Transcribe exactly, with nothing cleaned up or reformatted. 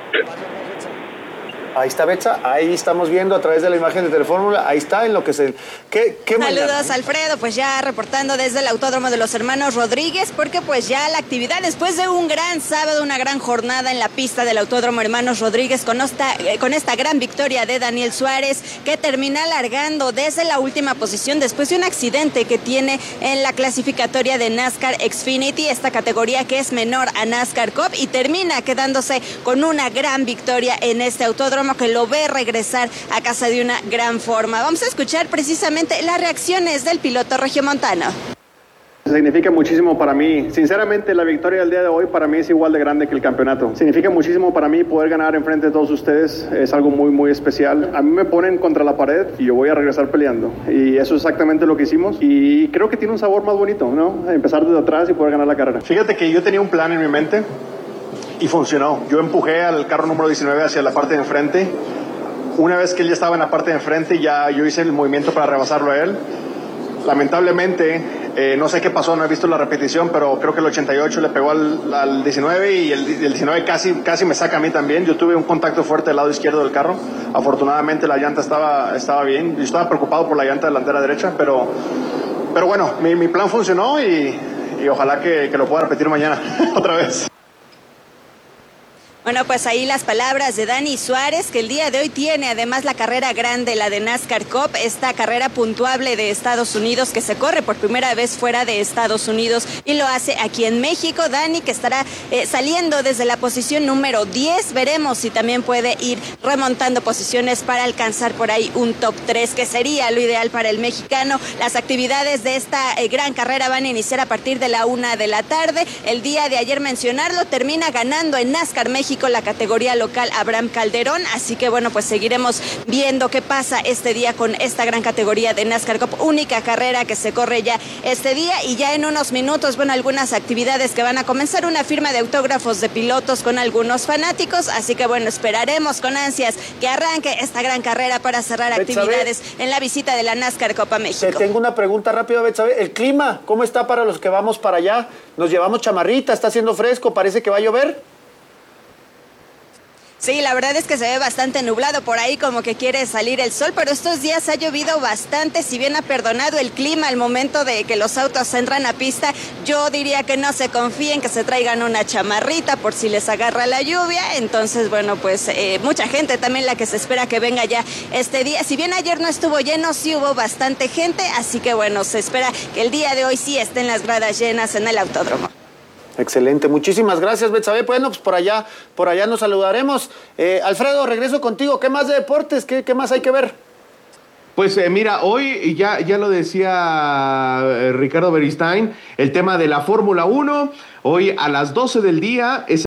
Ahí está Betsa, ahí estamos viendo a través de la imagen de Telefórmula, ahí está en lo que se... ¿Qué, qué Saludos, mañana? Alfredo, pues ya reportando desde el Autódromo de los Hermanos Rodríguez, porque pues ya la actividad después de un gran sábado, una gran jornada en la pista del Autódromo Hermanos Rodríguez con esta, con esta gran victoria de Daniel Suárez, que termina largando desde la última posición después de un accidente que tiene en la clasificatoria de NASCAR Xfinity, esta categoría que es menor a NASCAR Cup, y termina quedándose con una gran victoria en este autódromo que lo ve regresar a casa de una gran forma. Vamos a escuchar precisamente las reacciones del piloto regiomontano. Significa muchísimo para mí. Sinceramente, la victoria del día de hoy para mí es igual de grande que el campeonato. Significa muchísimo para mí poder ganar enfrente de todos ustedes. Es algo muy, muy especial. A mí me ponen contra la pared y yo voy a regresar peleando. Y eso es exactamente lo que hicimos. Y creo que tiene un sabor más bonito, ¿no? Empezar desde atrás y poder ganar la carrera. Fíjate que yo tenía un plan en mi mente y funcionó. Yo empujé al carro número diecinueve hacia la parte de enfrente. Una vez que él ya estaba en la parte de enfrente, ya yo hice el movimiento para rebasarlo a él. Lamentablemente, eh, no sé qué pasó, no he visto la repetición, pero creo que el ochenta y ocho le pegó al, al diecinueve y el, el diecinueve casi, casi me saca a mí también. Yo tuve un contacto fuerte del lado izquierdo del carro. Afortunadamente la llanta estaba, estaba bien. Yo estaba preocupado por la llanta delantera derecha, pero, pero bueno, mi, mi plan funcionó y, y ojalá que, que lo pueda repetir mañana otra vez. Bueno, pues ahí las palabras de Dani Suárez, que el día de hoy tiene además la carrera grande, la de NASCAR Cup, esta carrera puntuable de Estados Unidos que se corre por primera vez fuera de Estados Unidos y lo hace aquí en México. Dani, que estará eh, saliendo desde la posición número diez, veremos si también puede ir remontando posiciones para alcanzar por ahí un top tres, que sería lo ideal para el mexicano. Las actividades de esta eh, gran carrera van a iniciar a partir de la una de la tarde. El día de ayer mencionarlo, termina ganando en NASCAR México la categoría local Abraham Calderón, así que bueno, pues seguiremos viendo qué pasa este día con esta gran categoría de NASCAR Cup, única carrera que se corre ya este día, y ya en unos minutos, bueno, algunas actividades que van a comenzar, una firma de autógrafos de pilotos con algunos fanáticos, así que bueno, esperaremos con ansias que arranque esta gran carrera para cerrar Betsabe, actividades en la visita de la NASCAR Copa México. Te tengo una pregunta rápida, Betsabe. ¿El clima cómo está para los que vamos para allá? ¿Nos llevamos chamarrita? ¿Está haciendo fresco? ¿Parece que va a llover? Sí, la verdad es que se ve bastante nublado por ahí, como que quiere salir el sol, pero estos días ha llovido bastante. Si bien ha perdonado el clima al momento de que los autos entran a pista, yo diría que no se confíen, que se traigan una chamarrita por si les agarra la lluvia. Entonces, bueno, pues eh, mucha gente también la que se espera que venga ya este día. Si bien ayer no estuvo lleno, sí hubo bastante gente, así que bueno, se espera que el día de hoy sí estén las gradas llenas en el autódromo. Excelente, muchísimas gracias, Betsabe. Bueno, pues por allá, por allá nos saludaremos. Eh, Alfredo, regreso contigo. ¿Qué más de deportes? ¿Qué, qué más hay que ver? Pues eh, mira, hoy ya, ya lo decía eh, Ricardo Beristain, el tema de la Fórmula uno, hoy a las doce del día es